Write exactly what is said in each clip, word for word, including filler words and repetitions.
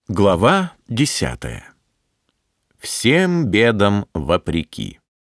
Глава десятая. Всем бедам вопреки.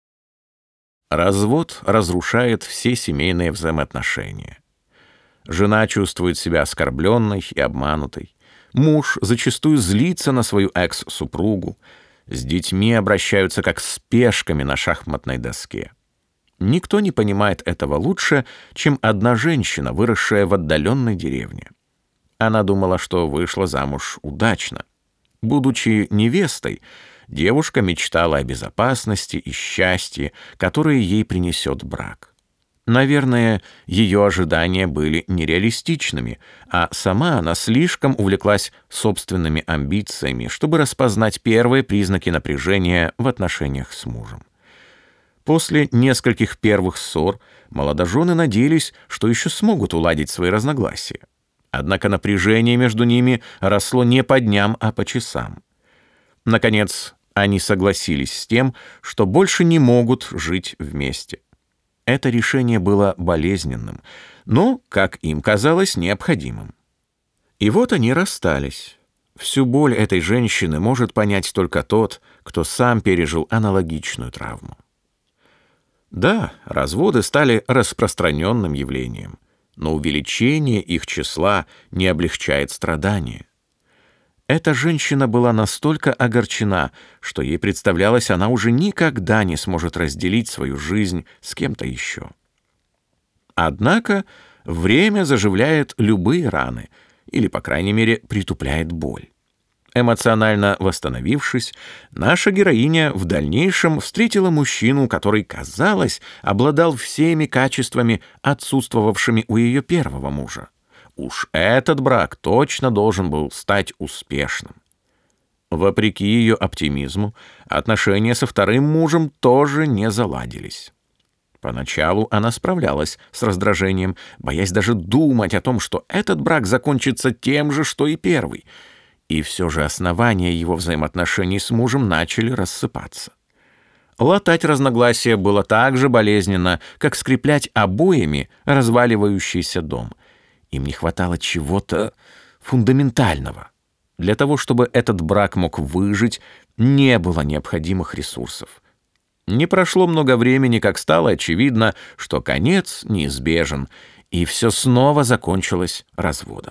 Развод разрушает все семейные взаимоотношения. Жена чувствует себя оскорбленной и обманутой. Муж зачастую злится на свою экс-супругу. С детьми обращаются как с пешками на шахматной доске. Никто не понимает этого лучше, чем одна женщина, выросшая в отдаленной деревне. Она думала, что вышла замуж удачно. Будучи невестой, девушка мечтала о безопасности и счастье, которое ей принесет брак. Наверное, ее ожидания были нереалистичными, а сама она слишком увлеклась собственными амбициями, чтобы распознать первые признаки напряжения в отношениях с мужем. После нескольких первых ссор молодожены надеялись, что еще смогут уладить свои разногласия. Однако напряжение между ними росло не по дням, а по часам. Наконец, они согласились с тем, что больше не могут жить вместе. Это решение было болезненным, но, как им казалось, необходимым. И вот они расстались. Всю боль этой женщины может понять только тот, кто сам пережил аналогичную травму. Да, разводы стали распространенным явлением, но увеличение их числа не облегчает страдания. Эта женщина была настолько огорчена, что ей представлялось, она уже никогда не сможет разделить свою жизнь с кем-то еще. Однако время заживляет любые раны, или, по крайней мере, притупляет боль. Эмоционально восстановившись, наша героиня в дальнейшем встретила мужчину, который, казалось, обладал всеми качествами, отсутствовавшими у ее первого мужа. Уж этот брак точно должен был стать успешным. Вопреки ее оптимизму, отношения со вторым мужем тоже не заладились. Поначалу она справлялась с раздражением, боясь даже думать о том, что этот брак закончится тем же, что и первый. И все же основания его взаимоотношений с мужем начали рассыпаться. Латать разногласия было так же болезненно, как скреплять обоями разваливающийся дом. Им не хватало чего-то фундаментального. Для того, чтобы этот брак мог выжить, не было необходимых ресурсов. Не прошло много времени, как стало очевидно, что конец неизбежен, и все снова закончилось разводом.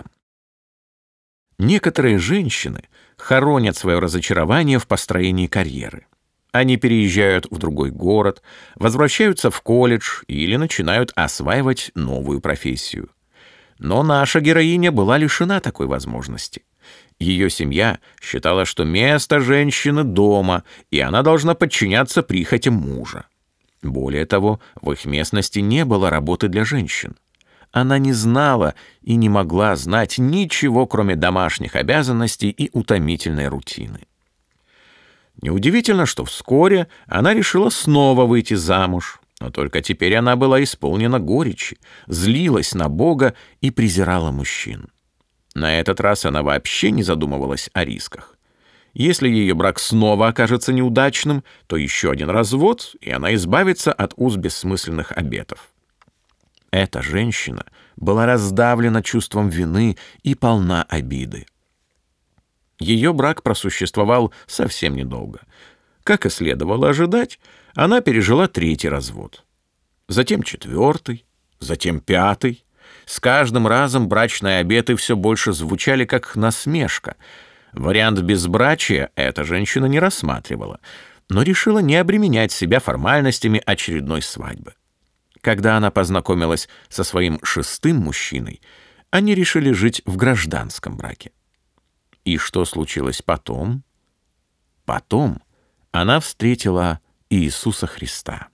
Некоторые женщины хоронят свое разочарование в построении карьеры. Они переезжают в другой город, возвращаются в колледж или начинают осваивать новую профессию. Но наша героиня была лишена такой возможности. Ее семья считала, что место женщины дома, и она должна подчиняться прихотям мужа. Более того, в их местности не было работы для женщин. Она не знала и не могла знать ничего, кроме домашних обязанностей и утомительной рутины. Неудивительно, что вскоре она решила снова выйти замуж, но только теперь она была исполнена горечи, злилась на Бога и презирала мужчин. На этот раз она вообще не задумывалась о рисках. Если ее брак снова окажется неудачным, то еще один развод, и она избавится от уз бессмысленных обетов. Эта женщина была раздавлена чувством вины и полна обиды. Ее брак просуществовал совсем недолго. Как и следовало ожидать, она пережила третий развод. Затем четвертый, затем пятый. С каждым разом брачные обеты все больше звучали как насмешка. Вариант безбрачия эта женщина не рассматривала, но решила не обременять себя формальностями очередной свадьбы. Когда она познакомилась со своим шестым мужчиной, они решили жить в гражданском браке. И что случилось потом? Потом она встретила Иисуса Христа.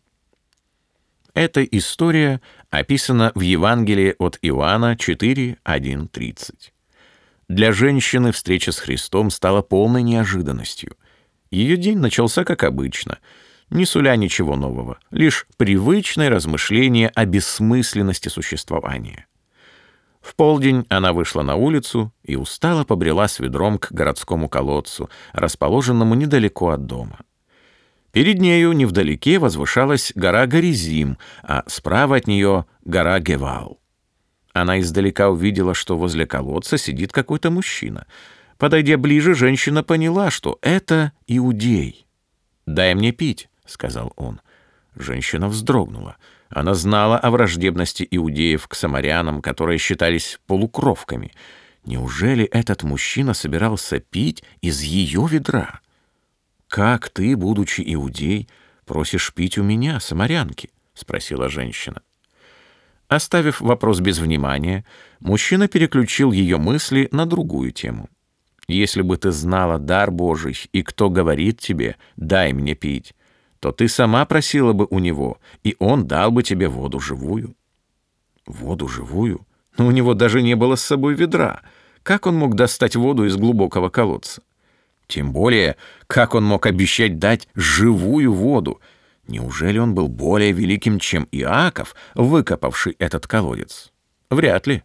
Эта история описана в Евангелии от Иоанна четыре, один, тридцать. Для женщины встреча с Христом стала полной неожиданностью. Ее день начался как обычно, не суля ничего нового, лишь привычное размышление о бессмысленности существования. В полдень она вышла на улицу и устало побрела с ведром к городскому колодцу, расположенному недалеко от дома. Перед нею невдалеке возвышалась гора Горизим, а справа от нее гора Гевал. Она издалека увидела, что возле колодца сидит какой-то мужчина. Подойдя ближе, женщина поняла, что это иудей. «Дай мне пить», — сказал он. Женщина вздрогнула. Она знала о враждебности иудеев к самарянам, которые считались полукровками. Неужели этот мужчина собирался пить из ее ведра? «Как ты, будучи иудей, просишь пить у меня, самарянки?» — спросила женщина. Оставив вопрос без внимания, мужчина переключил ее мысли на другую тему. «Если бы ты знала дар Божий, и кто говорит тебе «дай мне пить», то ты сама просила бы у него, и он дал бы тебе воду живую». «Воду живую? Но у него даже не было с собой ведра. Как он мог достать воду из глубокого колодца? Тем более, как он мог обещать дать живую воду? Неужели он был более великим, чем Иаков, выкопавший этот колодец? Вряд ли».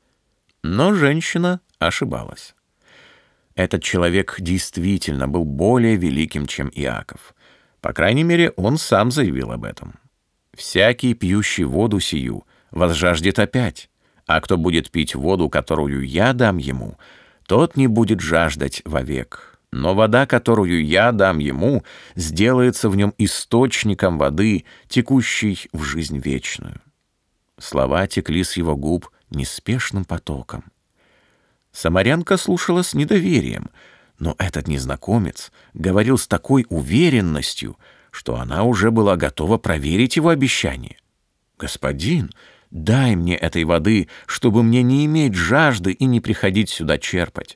Но женщина ошибалась. Этот человек действительно был более великим, чем Иаков. По крайней мере, он сам заявил об этом. «Всякий, пьющий воду сию, возжаждет опять, а кто будет пить воду, которую я дам ему, тот не будет жаждать вовек. Но вода, которую я дам ему, сделается в нем источником воды, текущей в жизнь вечную». Слова текли с его губ неспешным потоком. Самарянка слушала с недоверием, но этот незнакомец говорил с такой уверенностью, что она уже была готова проверить его обещание. «Господин, дай мне этой воды, чтобы мне не иметь жажды и не приходить сюда черпать».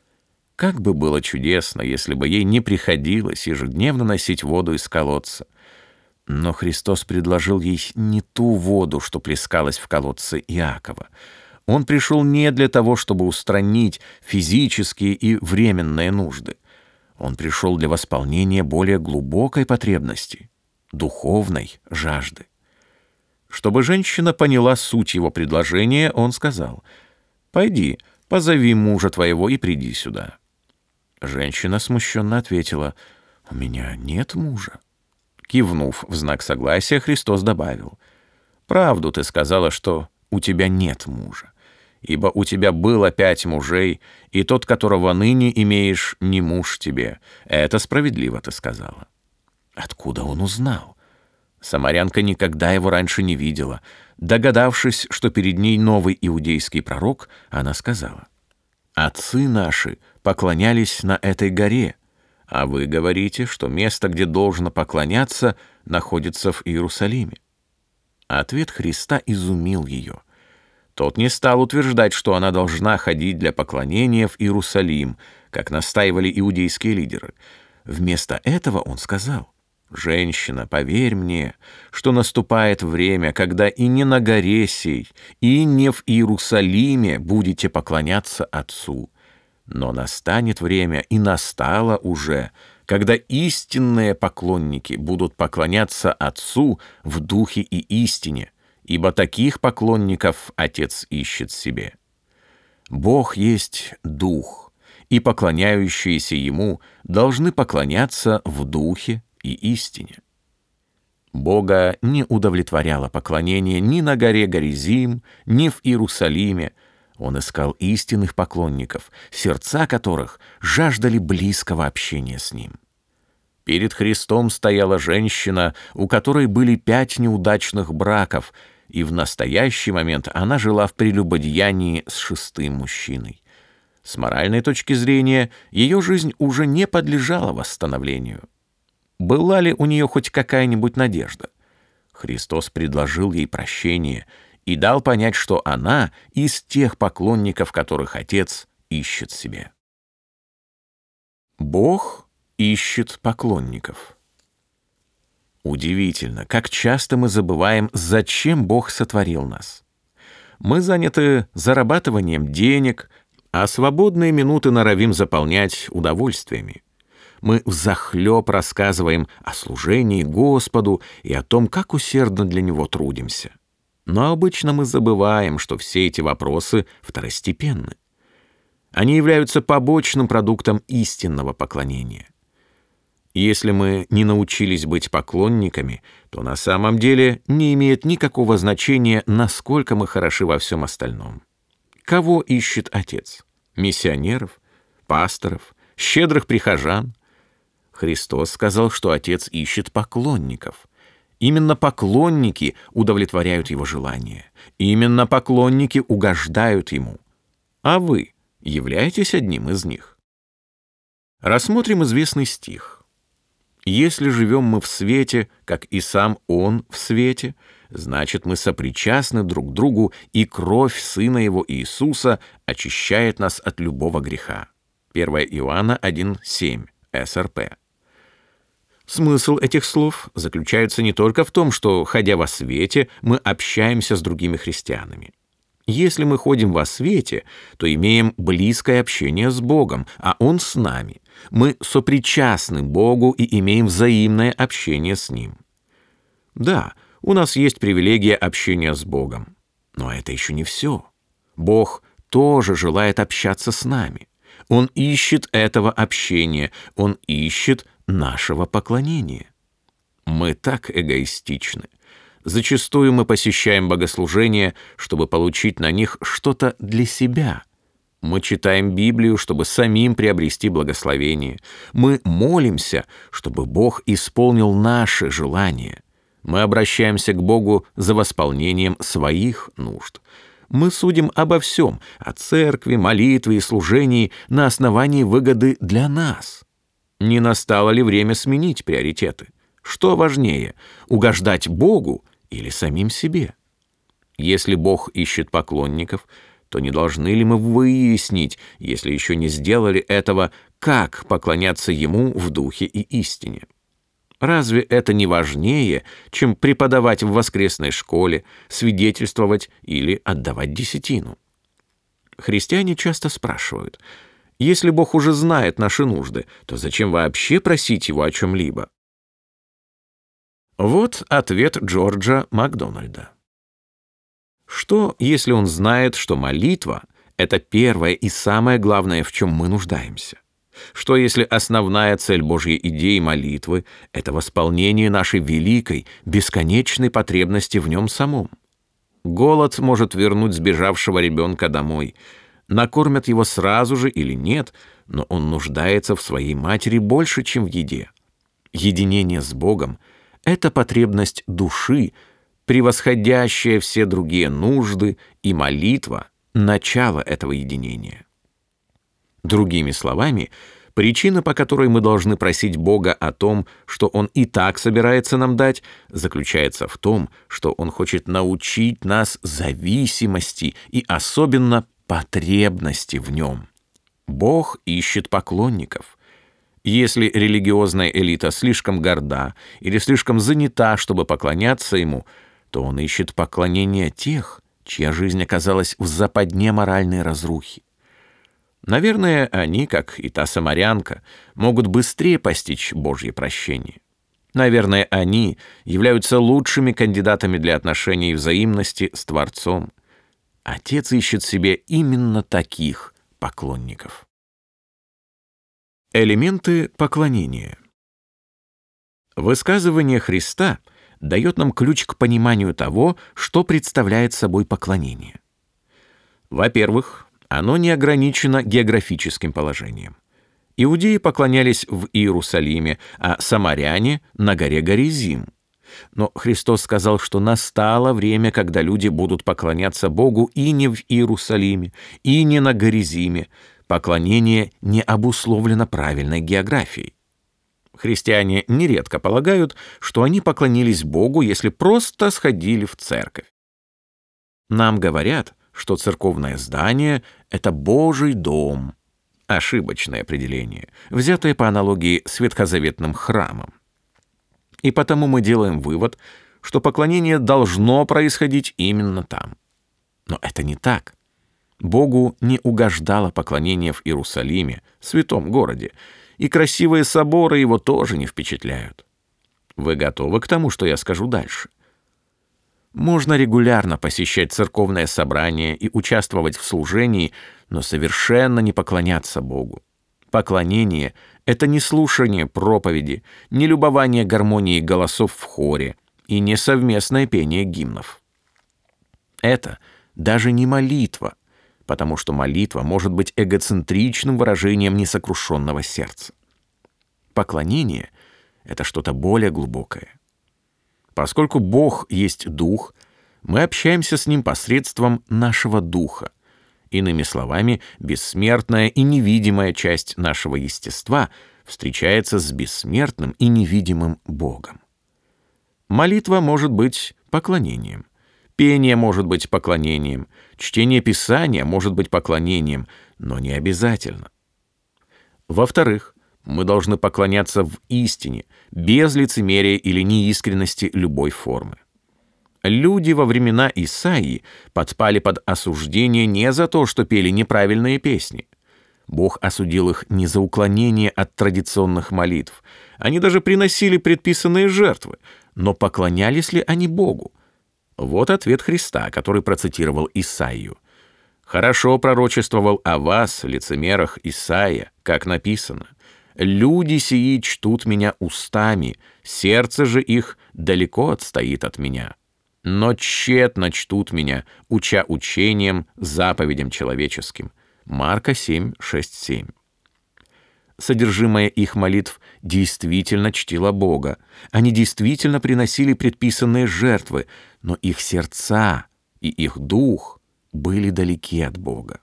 Как бы было чудесно, если бы ей не приходилось ежедневно носить воду из колодца. Но Христос предложил ей не ту воду, что плескалась в колодце Иакова. Он пришел не для того, чтобы устранить физические и временные нужды. Он пришел для восполнения более глубокой потребности — духовной жажды. Чтобы женщина поняла суть его предложения, он сказал: «Пойди, позови мужа твоего и приди сюда». Женщина смущенно ответила: «У меня нет мужа». Кивнув в знак согласия, Христос добавил: «Правду ты сказала, что у тебя нет мужа, ибо у тебя было пять мужей, и тот, которого ныне имеешь, не муж тебе. Это справедливо ты сказала». Откуда он узнал? Самарянка никогда его раньше не видела. Догадавшись, что перед ней новый иудейский пророк, она сказала: «Отцы наши поклонялись на этой горе, а вы говорите, что место, где должно поклоняться, находится в Иерусалиме». Ответ Христа изумил ее. Тот не стал утверждать, что она должна ходить для поклонения в Иерусалим, как настаивали иудейские лидеры. Вместо этого он сказал: «Женщина, поверь мне, что наступает время, когда и не на горе сей, и не в Иерусалиме будете поклоняться Отцу. Но настанет время, и настало уже, когда истинные поклонники будут поклоняться Отцу в духе и истине, ибо таких поклонников Отец ищет себе. Бог есть Дух, и поклоняющиеся Ему должны поклоняться в духе и истине». Бога не удовлетворяло поклонение ни на горе Горизим, ни в Иерусалиме. Он искал истинных поклонников, сердца которых жаждали близкого общения с Ним. Перед Христом стояла женщина, у которой были пять неудачных браков, и в настоящий момент она жила в прелюбодеянии с шестым мужчиной. С моральной точки зрения, ее жизнь уже не подлежала восстановлению. Была ли у нее хоть какая-нибудь надежда? Христос предложил ей прощение и дал понять, что она из тех поклонников, которых Отец ищет себе. Бог ищет поклонников. Удивительно, как часто мы забываем, зачем Бог сотворил нас. Мы заняты зарабатыванием денег, а свободные минуты норовим заполнять удовольствиями. Мы взахлеб рассказываем о служении Господу и о том, как усердно для Него трудимся. Но обычно мы забываем, что все эти вопросы второстепенны. Они являются побочным продуктом истинного поклонения. Если мы не научились быть поклонниками, то на самом деле не имеет никакого значения, насколько мы хороши во всем остальном. Кого ищет Отец? Миссионеров? пасторов, щедрых прихожан. Христос сказал, что Отец ищет поклонников. Именно поклонники удовлетворяют Его желания. Именно поклонники угождают Ему. А вы являетесь одним из них? Рассмотрим известный стих. «Если живем мы в свете, как и сам Он в свете, значит, мы сопричастны друг к другу, и кровь Сына Его Иисуса очищает нас от любого греха». первое Иоанна один семь, эс эр пэ. Смысл этих слов заключается не только в том, что, ходя во свете, мы общаемся с другими христианами. Если мы ходим во свете, то имеем близкое общение с Богом, а Он с нами. Мы сопричастны Богу и имеем взаимное общение с Ним. Да, у нас есть привилегия общения с Богом, но это еще не все. Бог тоже желает общаться с нами. Он ищет этого общения, Он ищет нашего поклонения. Мы так эгоистичны. Зачастую мы посещаем богослужения, чтобы получить на них что-то для себя. Мы читаем Библию, чтобы самим приобрести благословение. Мы молимся, чтобы Бог исполнил наши желания. Мы обращаемся к Богу за восполнением своих нужд. Мы судим обо всем, о церкви, молитве и служении на основании выгоды для нас. Не настало ли время сменить приоритеты? Что важнее, угождать Богу или самим себе? Если Бог ищет поклонников, то не должны ли мы выяснить, если еще не сделали этого, как поклоняться Ему в духе и истине? Разве это не важнее, чем преподавать в воскресной школе, свидетельствовать или отдавать десятину? Христиане часто спрашивают: если Бог уже знает наши нужды, то зачем вообще просить Его о чем-либо? Вот ответ Джорджа Макдональда. Что, если Он знает, что молитва — это первое и самое главное, в чем мы нуждаемся? Что, если основная цель Божьей идеи молитвы — это восполнение нашей великой, бесконечной потребности в Нем самом? Голод может вернуть сбежавшего ребенка домой. Накормят его сразу же или нет, но он нуждается в своей матери больше, чем в еде. Единение с Богом — это потребность души, превосходящая все другие нужды, и молитва — начало этого единения. Другими словами, причина, по которой мы должны просить Бога о том, что Он и так собирается нам дать, заключается в том, что Он хочет научить нас зависимости и особенно потребности в Нем. Бог ищет поклонников. Если религиозная элита слишком горда или слишком занята, чтобы поклоняться Ему, то Он ищет поклонения тех, чья жизнь оказалась в западне моральной разрухи. Наверное, они, как и та самарянка, могут быстрее постичь Божье прощение. Наверное, они являются лучшими кандидатами для отношений и взаимности с Творцом. Отец ищет себе именно таких поклонников. Элементы поклонения. Высказывание Христа дает нам ключ к пониманию того, что представляет собой поклонение. Во-первых, оно не ограничено географическим положением. Иудеи поклонялись в Иерусалиме, а самаряне — на горе Горизим. Но Христос сказал, что настало время, когда люди будут поклоняться Богу и не в Иерусалиме, и не на Горизиме. Поклонение не обусловлено правильной географией. Христиане нередко полагают, что они поклонились Богу, если просто сходили в церковь. Нам говорят, что церковное здание — это Божий дом. Ошибочное определение, взятое по аналогии с ветхозаветным храмом. И потому мы делаем вывод, что поклонение должно происходить именно там. Но это не так. Богу не угождало поклонение в Иерусалиме, святом городе, и красивые соборы его тоже не впечатляют. Вы готовы к тому, что я скажу дальше? Можно регулярно посещать церковное собрание и участвовать в служении, но совершенно не поклоняться Богу. Поклонение — это не слушание проповеди, не любование гармонией голосов в хоре и не совместное пение гимнов. Это даже не молитва, потому что молитва может быть эгоцентричным выражением несокрушенного сердца. Поклонение — это что-то более глубокое. Поскольку Бог есть Дух, мы общаемся с Ним посредством нашего Духа. Иными словами, бессмертная и невидимая часть нашего естества встречается с бессмертным и невидимым Богом. Молитва может быть поклонением, пение может быть поклонением, чтение Писания может быть поклонением, но не обязательно. Во-вторых, мы должны поклоняться в истине, без лицемерия или неискренности любой формы. Люди во времена Исаии подпали под осуждение не за то, что пели неправильные песни. Бог осудил их не за уклонение от традиционных молитв. Они даже приносили предписанные жертвы. Но поклонялись ли они Богу? Вот ответ Христа, который процитировал Исаию. «Хорошо пророчествовал о вас, лицемерах, Исаия, как написано. Люди сии чтут меня устами, сердце же их далеко отстоит от меня. Но тщетно чтут меня, уча учением, заповедям человеческим». Марка семь, шесть, семь. Содержимое их молитв действительно чтило Бога. Они действительно приносили предписанные жертвы, но их сердца и их дух были далеки от Бога.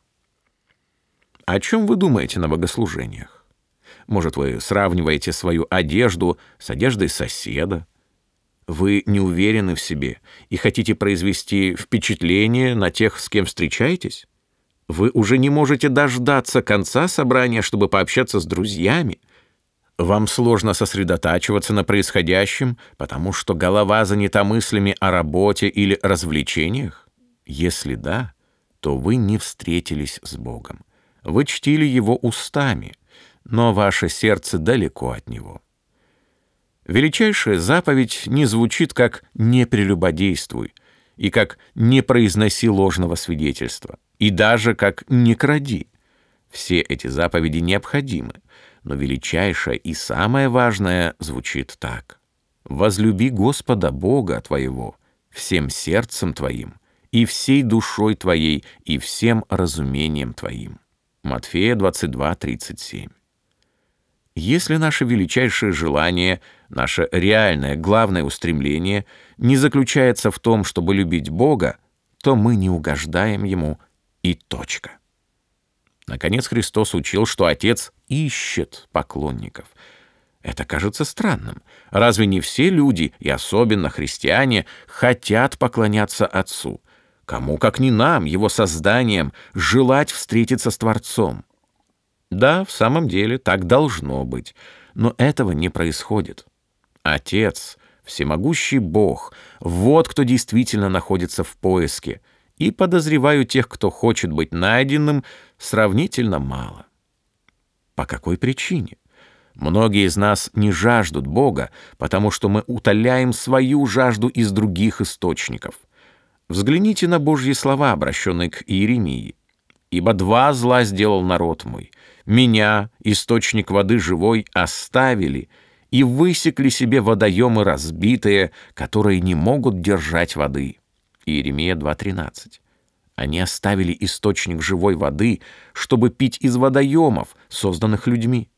О чем вы думаете на богослужениях? Может, вы сравниваете свою одежду с одеждой соседа? Вы не уверены в себе и хотите произвести впечатление на тех, с кем встречаетесь? Вы уже не можете дождаться конца собрания, чтобы пообщаться с друзьями? Вам сложно сосредотачиваться на происходящем, потому что голова занята мыслями о работе или развлечениях? Если да, то вы не встретились с Богом. Вы чтили Его устами, но ваше сердце далеко от Него. Величайшая заповедь не звучит как «не прелюбодействуй» и как «не произноси ложного свидетельства», и даже как «не кради». Все эти заповеди необходимы, но величайшая и самое важное звучит так: «Возлюби Господа Бога твоего всем сердцем твоим, и всей душой твоей, и всем разумением твоим». Матфея двадцать два, тридцать семь. Если наше величайшее желание, наше реальное главное устремление не заключается в том, чтобы любить Бога, то мы не угождаем Ему, и точка. Наконец, Христос учил, что Отец ищет поклонников. Это кажется странным. Разве не все люди, и особенно христиане, хотят поклоняться Отцу? Кому, как не нам, Его созданием, желать встретиться с Творцом? Да, в самом деле, так должно быть, но этого не происходит. Отец, всемогущий Бог, вот кто действительно находится в поиске, и, подозреваю, тех, кто хочет быть найденным, сравнительно мало. По какой причине? Многие из нас не жаждут Бога, потому что мы утоляем свою жажду из других источников. Взгляните на Божьи слова, обращенные к Иеремии. «Ибо два зла сделал народ мой. Меня, источник воды живой, оставили, и высекли себе водоемы разбитые, которые не могут держать воды». Иеремия два, тринадцать. Они оставили источник живой воды, чтобы пить из водоемов, созданных людьми.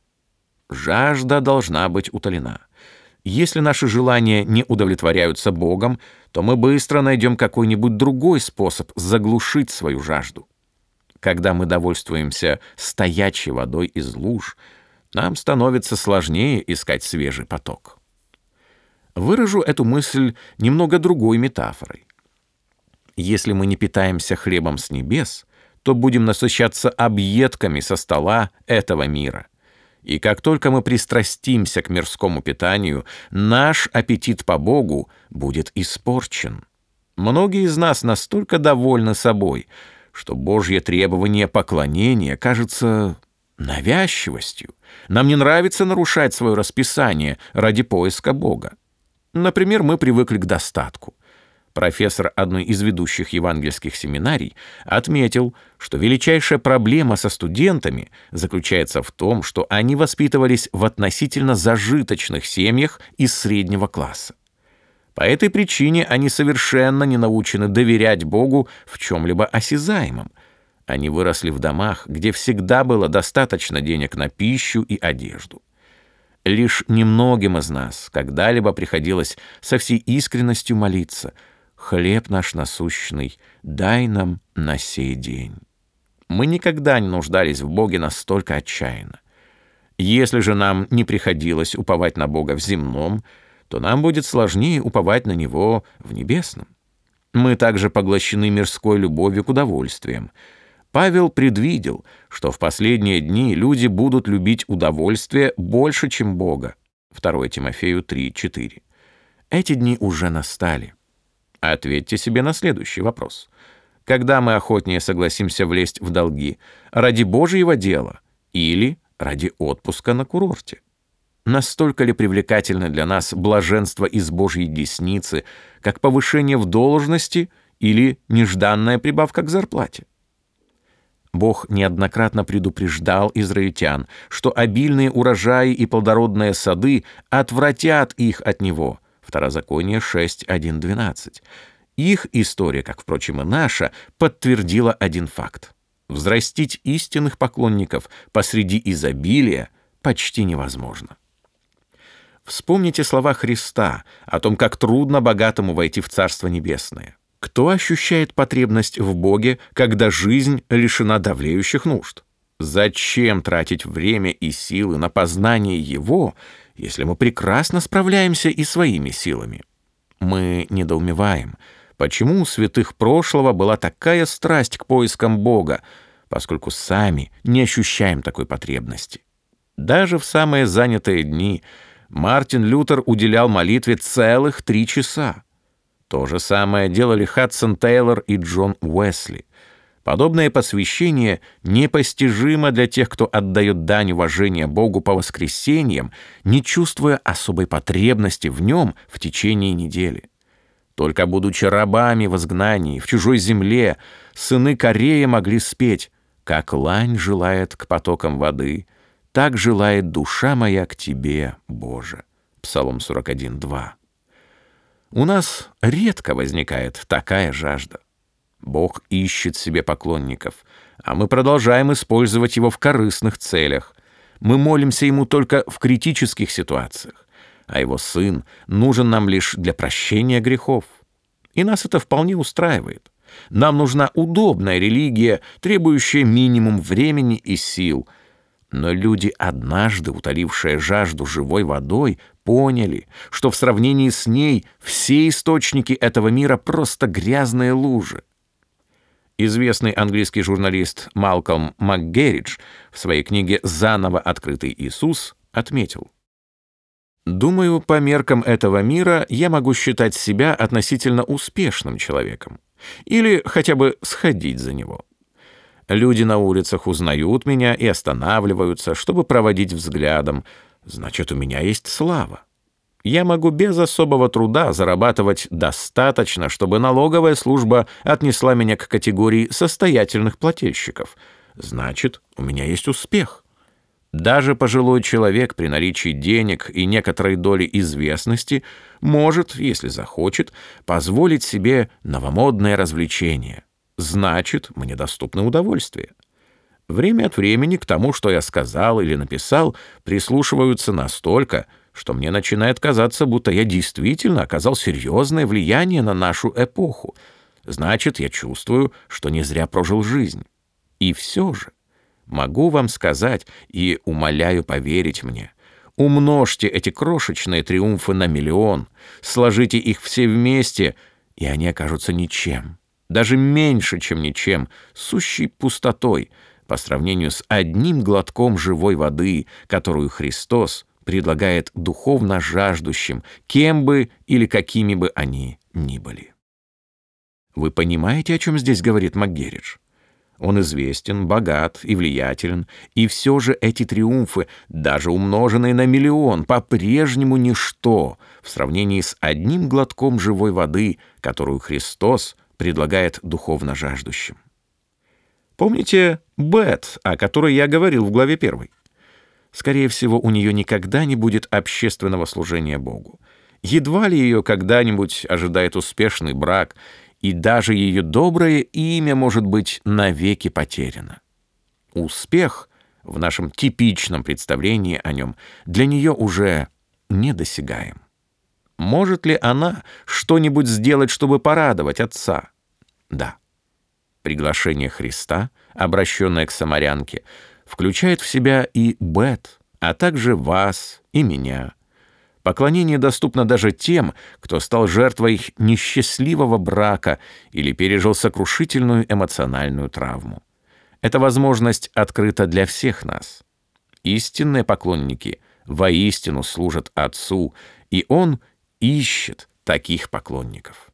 Жажда должна быть утолена. Если наши желания не удовлетворяются Богом, то мы быстро найдем какой-нибудь другой способ заглушить свою жажду. Когда мы довольствуемся стоячей водой из луж, нам становится сложнее искать свежий поток. Выражу эту мысль немного другой метафорой. Если мы не питаемся хлебом с небес, то будем насыщаться объедками со стола этого мира. И как только мы пристрастимся к мирскому питанию, наш аппетит по Богу будет испорчен. Многие из нас настолько довольны собой, что Божье требование поклонения кажется навязчивостью. Нам не нравится нарушать свое расписание ради поиска Бога. Например, мы привыкли к достатку. Профессор одной из ведущих евангельских семинарий отметил, что величайшая проблема со студентами заключается в том, что они воспитывались в относительно зажиточных семьях из среднего класса. По этой причине они совершенно не научены доверять Богу в чем-либо осязаемом. Они выросли в домах, где всегда было достаточно денег на пищу и одежду. Лишь немногим из нас когда-либо приходилось со всей искренностью молиться: «Хлеб наш насущный, дай нам на сей день». Мы никогда не нуждались в Боге настолько отчаянно. Если же нам не приходилось уповать на Бога в земном, то нам будет сложнее уповать на Него в небесном. Мы также поглощены мирской любовью к удовольствиям. Павел предвидел, что в последние дни люди будут любить удовольствие больше, чем Бога. второе Тимофею три четыре. Эти дни уже настали. Ответьте себе на следующий вопрос. Когда мы охотнее согласимся влезть в долги? Ради Божьего дела или ради отпуска на курорте? Настолько ли привлекательно для нас блаженство из Божьей десницы, как повышение в должности или нежданная прибавка к зарплате? Бог неоднократно предупреждал израильтян, что обильные урожаи и плодородные сады отвратят их от Него. Второзаконие шесть один двенадцать. Их история, как, впрочем, и наша, подтвердила один факт. Взрастить истинных поклонников посреди изобилия почти невозможно. Вспомните слова Христа о том, как трудно богатому войти в Царство Небесное. Кто ощущает потребность в Боге, когда жизнь лишена давлеющих нужд? Зачем тратить время и силы на познание Его, если мы прекрасно справляемся и своими силами? Мы недоумеваем, почему у святых прошлого была такая страсть к поискам Бога, поскольку сами не ощущаем такой потребности. Даже в самые занятые дни Мартин Лютер уделял молитве целых три часа. То же самое делали Хадсон Тейлор и Джон Уэсли. Подобное посвящение непостижимо для тех, кто отдает дань уважения Богу по воскресеньям, не чувствуя особой потребности в нем в течение недели. Только будучи рабами в изгнании, в чужой земле, сыны Корея могли спеть: «Как лань желает к потокам воды, так желает душа моя к Тебе, Боже». Псалом сорок один два. У нас редко возникает такая жажда. Бог ищет себе поклонников, а мы продолжаем использовать Его в корыстных целях. Мы молимся Ему только в критических ситуациях, а Его Сын нужен нам лишь для прощения грехов. И нас это вполне устраивает. Нам нужна удобная религия, требующая минимум времени и сил. Но люди, однажды утолившие жажду живой водой, поняли, что в сравнении с ней все источники этого мира просто грязные лужи. Известный английский журналист Малкольм МакГерридж в своей книге «Заново открытый Иисус» отметил: «Думаю, по меркам этого мира я могу считать себя относительно успешным человеком. Или хотя бы сходить за него. Люди на улицах узнают меня и останавливаются, чтобы проводить взглядом. Значит, у меня есть слава. Я могу без особого труда зарабатывать достаточно, чтобы налоговая служба отнесла меня к категории состоятельных плательщиков. Значит, у меня есть успех. Даже пожилой человек при наличии денег и некоторой доли известности может, если захочет, позволить себе новомодное развлечение. Значит, мне доступно удовольствие. Время от времени к тому, что я сказал или написал, прислушиваются настолько, что мне начинает казаться, будто я действительно оказал серьезное влияние на нашу эпоху. Значит, я чувствую, что не зря прожил жизнь. И все же могу вам сказать и умоляю поверить мне: умножьте эти крошечные триумфы на миллион, сложите их все вместе, и они окажутся ничем, даже меньше, чем ничем, сущей пустотой по сравнению с одним глотком живой воды, которую Христос предлагает духовно жаждущим, кем бы или какими бы они ни были. Вы понимаете, о чем здесь говорит МакГерридж? Он известен, богат и влиятелен, и все же эти триумфы, даже умноженные на миллион, по-прежнему ничто в сравнении с одним глотком живой воды, которую Христос предлагает духовно жаждущим. Помните Бет, о которой я говорил в главе первой? Скорее всего, у нее никогда не будет общественного служения Богу. Едва ли ее когда-нибудь ожидает успешный брак, и даже ее доброе имя может быть навеки потеряно. Успех в нашем типичном представлении о нем для нее уже недосягаем. Может ли она что-нибудь сделать, чтобы порадовать отца? Да. Приглашение Христа, обращенное к самарянке, включает в себя и Бет, а также вас и меня. Поклонение доступно даже тем, кто стал жертвой несчастливого брака или пережил сокрушительную эмоциональную травму. Эта возможность открыта для всех нас. Истинные поклонники воистину служат Отцу, и Он ищет таких поклонников.